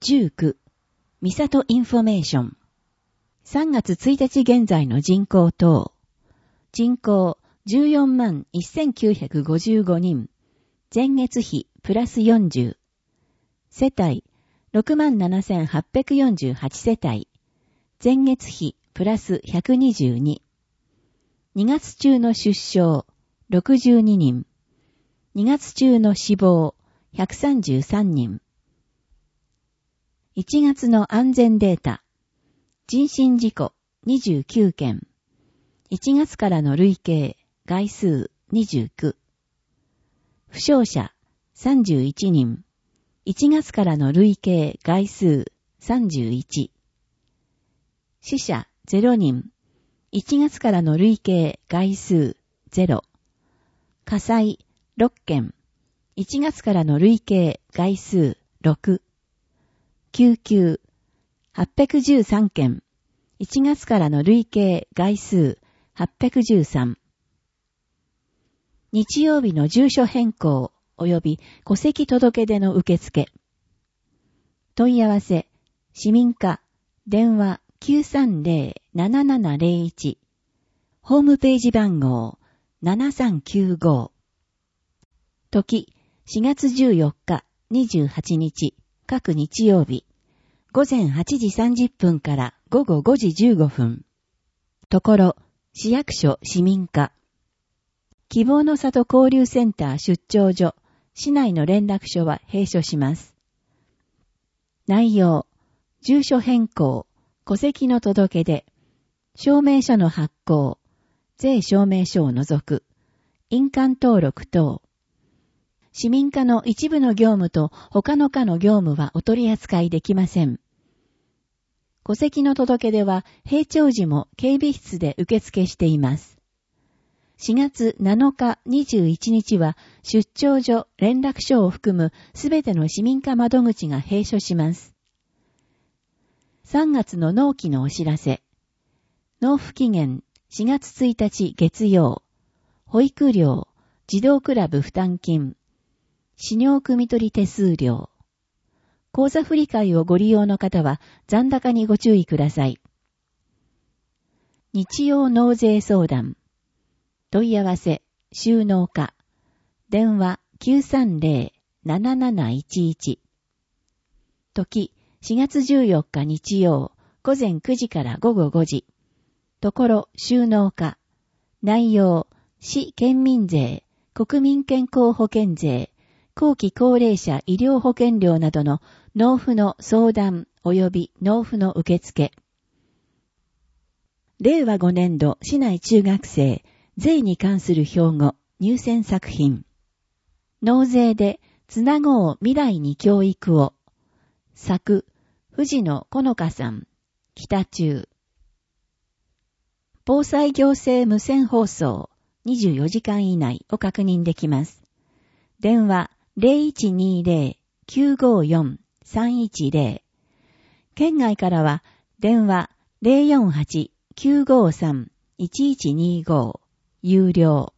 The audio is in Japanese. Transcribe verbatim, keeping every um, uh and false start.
じゅうきゅう、三郷インフォメーション。さんがつついたち現在の人口等。人口じゅうよんまんせんきゅうひゃくごじゅうごにん。前月比プラスよんじゅう。世帯ろくまんななせんはっぴゃくよんじゅうはち世帯。前月比プラスひゃくにじゅうに。にがつ中の出生ろくじゅうににん。にがつ中の死亡ひゃくさんじゅうさんにん。いちがつの安全データ。人身事故にじゅうきゅうけん。いちがつからの累計概数にじゅうきゅう。負傷者さんじゅういちにん。いちがつからの累計概数さんじゅういち。死者ゼロにん。いちがつからの累計概数ゼロ。火災ろっけん。いちがつからの累計概数ろく。救急はっぴゃくじゅうさんけん。いちがつからの累計概数はっぴゃくじゅうさん。日曜日の住所変更及び戸籍届出の受付。問い合わせ、市民課、電話 きゅうさんゼロ ななななゼロいち。ホームページ番号ななさんきゅうご。時、しがつじゅうよっか、にじゅうはちにち、各日曜日。午前はちじさんじゅっぷんから午後ごじじゅうごふん。ところ、市役所市民課。希望の里交流センター出張所、市内の連絡所は閉所します。内容、住所変更、戸籍の届け出、証明書の発行、税証明書を除く、印鑑登録等。市民課の一部の業務と他の課の業務はお取り扱いできません。戸籍の届け出は閉庁時も警備室で受付しています。しがつなのかにじゅういちにちは出張所連絡所を含むすべての市民課窓口が閉所します。さんがつの納期のお知らせ。納付期限しがつついたち月曜。保育料、児童クラブ負担金。飼料汲み取り手数料。口座振替をご利用の方は残高にご注意ください。日曜納税相談。問い合わせ、収納課。電話 きゅうさんゼロ なななないちいち。時、しがつじゅうよっか日曜、午前くじから午後ごじ。ところ、収納課。内容、市県民税、国民健康保険税、後期高齢者医療保険料などの納付の相談及び納付の受付。れいわごねんど市内中学生税に関する標語入選作品。納税でつなごう未来に教育を。作、藤野好花さん、北中。防災行政無線放送にじゅうよじかん以内を確認できます。電話 ゼロいちにゼロ きゅうごよん さんいちゼロ。県外からは電話 ゼロよんはち きゅうごさん いちいちにご。有料。